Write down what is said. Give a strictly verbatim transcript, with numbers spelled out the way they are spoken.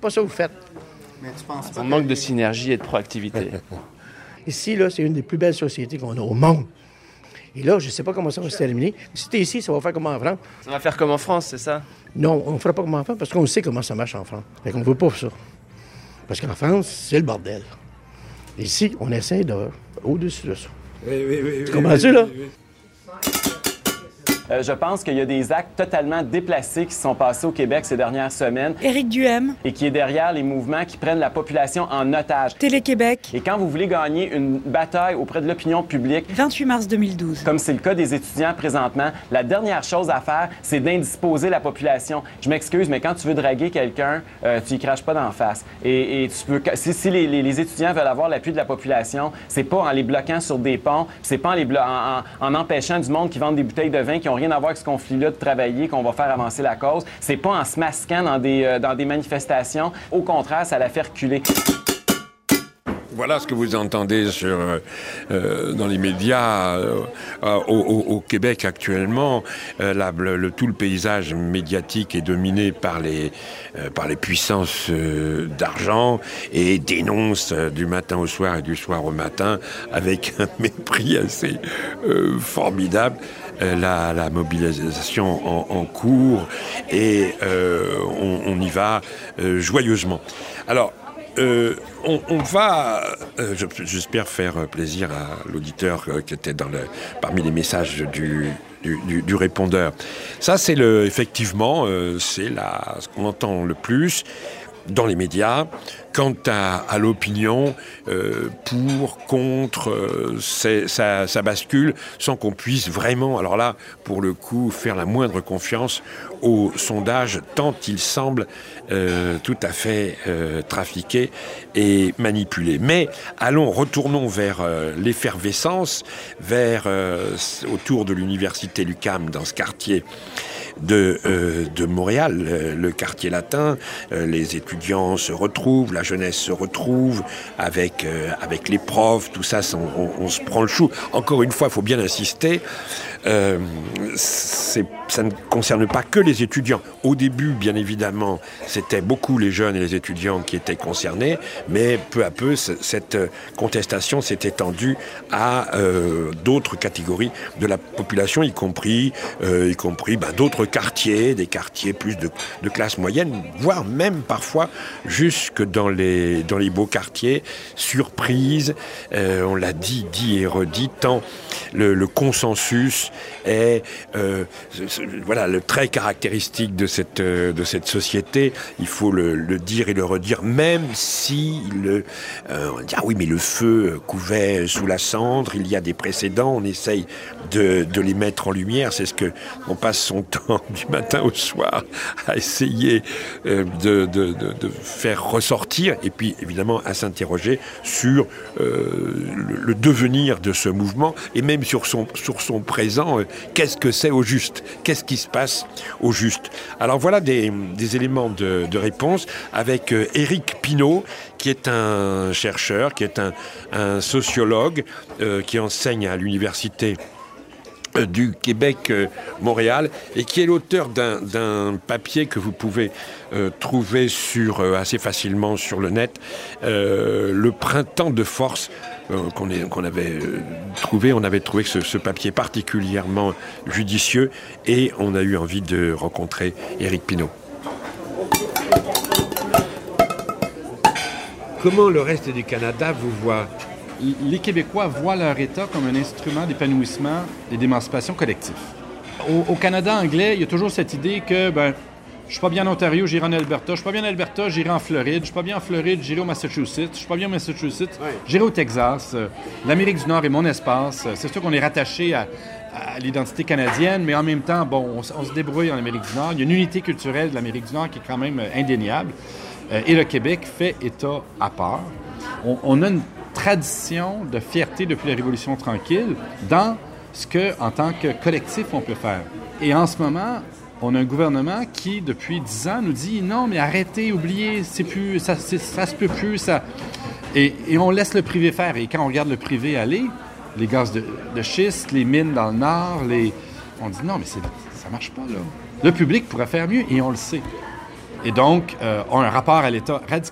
pas ça que vous faites. Mais tu penses pas On manque de synergie et de proactivité. Ici, là, c'est une des plus belles sociétés qu'on a au monde. Et là, je ne sais pas comment ça va se terminer. Si tu es ici, ça va faire comme en France. Ça va faire comme en France, c'est ça? Non, on ne fera pas comme en France parce qu'on sait comment ça marche en France. Fait qu'on ne veut pas ça. Parce qu'en France, c'est le bordel. Ici, on essaie de au-dessus de ça. Oui, oui, oui. Tu comprends-tu, là? Oui, oui. Euh, je pense qu'il y a des actes totalement déplacés qui se sont passés au Québec ces dernières semaines. Éric Duhem. Et qui est derrière les mouvements qui prennent la population en otage. Télé-Québec. Et quand vous voulez gagner une bataille auprès de l'opinion publique, vingt-huit mars deux mille douze. Comme c'est le cas des étudiants présentement, la dernière chose à faire, c'est d'indisposer la population. Je m'excuse, mais quand tu veux draguer quelqu'un, euh, tu y craches pas d'en face. Et, et tu peux, si, si les, les, les étudiants veulent avoir l'appui de la population, c'est pas en les bloquant sur des ponts, c'est pas en, les blo- en, en, en empêchant du monde qui vendent des bouteilles de vin qui ont rien à voir avec ce conflit-là de travailler qu'on va faire avancer la cause. C'est pas en se masquant dans des, euh, dans des manifestations. Au contraire, ça la fait reculer. Voilà ce que vous entendez sur, euh, dans les médias euh, au, au, au Québec actuellement. Euh, la, le, le, tout le paysage médiatique est dominé par les, euh, par les puissances euh, d'argent et dénonce euh, du matin au soir et du soir au matin avec un mépris assez euh, formidable. Euh, la, la mobilisation en, en cours et euh, on, on y va euh, joyeusement. Alors, Euh, on, on va, euh, j'espère faire plaisir à l'auditeur euh, qui était dans le, parmi les messages du, du, du, du répondeur. Ça, c'est le, effectivement, euh, c'est la, ce qu'on entend le plus dans les médias. Quant à, à l'opinion, euh, pour, contre, euh, c'est, ça, ça bascule sans qu'on puisse vraiment, alors là, pour le coup, faire la moindre confiance au sondage, tant il semble euh, tout à fait euh, trafiqué et manipulé. Mais allons, retournons vers euh, l'effervescence, vers euh, autour de l'université l'UQAM, dans ce quartier de, euh, de Montréal, le, le quartier latin. Euh, les étudiants se retrouvent, la jeunesse se retrouve avec, euh, avec les profs, tout ça, on, on, on se prend le chou. Encore une fois, il faut bien insister, euh, c'est, ça ne concerne pas que les étudiants. Au début, bien évidemment, c'était beaucoup les jeunes et les étudiants qui étaient concernés, mais peu à peu, c- cette contestation s'est étendue à euh, d'autres catégories de la population, y compris, euh, y compris ben, d'autres quartiers, des quartiers plus de, de classe moyenne, voire même parfois jusque dans les, dans les beaux quartiers. Surprise, euh, on l'a dit, dit et redit, tant le, le consensus est euh, voilà, le trait caractéristique de cette, euh, de cette société. Il faut le, le dire et le redire, même si le, euh, on dit, ah oui, mais le feu couvait sous la cendre, il y a des précédents, on essaye de, de les mettre en lumière. C'est ce que on passe son temps du matin au soir à essayer euh, de, de, de, de faire ressortir, et puis évidemment à s'interroger sur euh, le, le devenir de ce mouvement, et même sur son, sur son présent. Euh, qu'est-ce que c'est au juste? Qu'est-ce qui se passe au juste? Alors voilà des, des éléments de, de réponse avec euh, Éric Pinault, qui est un chercheur, qui est un, un sociologue, euh, qui enseigne à l'université du Québec euh, Montréal, et qui est l'auteur d'un, d'un papier que vous pouvez euh, trouver sur, euh, assez facilement sur le net, euh, le printemps de force, euh, qu'on, est, qu'on avait euh, trouvé. On avait trouvé ce, ce papier particulièrement judicieux, et on a eu envie de rencontrer Éric Pinault. Comment le reste du Canada vous voit? Les Québécois voient leur État comme un instrument d'épanouissement et d'émancipation collective. Au, au Canada anglais, il y a toujours cette idée que ben, je suis pas bien en Ontario, j'irai en Alberta. Je suis pas bien en Alberta, j'irai en Floride. Je suis pas bien en Floride, j'irai au Massachusetts. Je suis pas bien au Massachusetts, ouais. J'irai au Texas. L'Amérique du Nord est mon espace. C'est sûr qu'on est rattaché à, à l'identité canadienne, mais en même temps, bon, on, on se débrouille en Amérique du Nord. Il y a une unité culturelle de l'Amérique du Nord qui est quand même indéniable. Et le Québec fait État à part. On, on a une tradition de fierté depuis la Révolution tranquille dans ce que, en tant que collectif, on peut faire. Et en ce moment, on a un gouvernement qui, depuis dix ans, nous dit non, mais arrêtez, oubliez, c'est plus, ça, c'est, ça se peut plus, ça. Et, et on laisse le privé faire. Et quand on regarde le privé aller, les gaz de, de schiste, les mines dans le Nord, les, on dit non, mais c'est, ça marche pas là. Le public pourrait faire mieux et on le sait. et donc euh, ont un rapport à l'État radicalement